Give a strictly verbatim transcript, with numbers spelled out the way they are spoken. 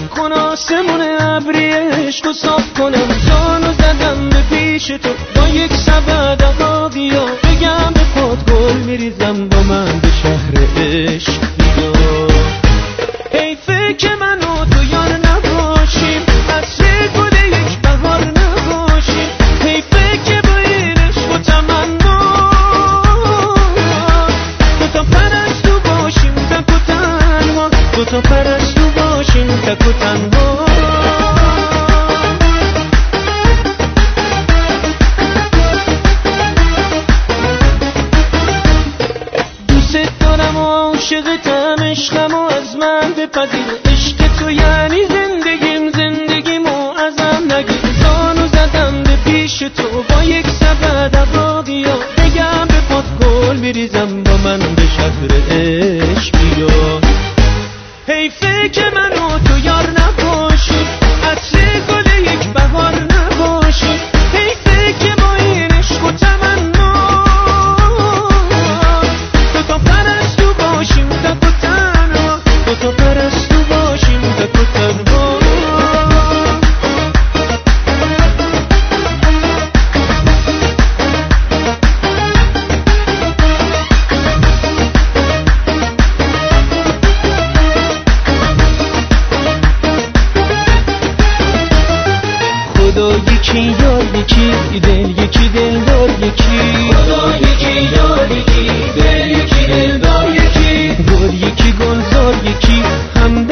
کن آسمون ابری عشق و صاف کنم. جانو زدم به پیش تو با یک سبد هوا بیا، بگم به پات گل میریزم با من به شهر عشق بیا. حیفه که من و تو یار نباشیم، عطر گل یک بهار نباشیم. حیفه که با این عشق و تمنا دوتا پرستو باشیم تک و تنها، دوتا پرستو باشیم تک و تنها. دوست دارم و عاشقتم، عشقم و از من بپذیر. عشق تو یعنی زندگیم، زندگیمو ازم نگیر. جانو زدم به پیش تو با یک سبد هوا بیا، بگم به پات گل میریزم با من به شهر عشق بیا. حیفه که من و تو یار نباشیم، عطر گل یک بهار نباشیم. حیفه که با این عشق و تمنا دوتا پرستو باشیم تک و تنها، دوتا پرستو باشیم تک و تنها. خدا یکی یار یکی دل یکی دلدار یکی. خدا یکی یار یکی دل یکی دلدار یکی. گل یکی گلزار یکی هم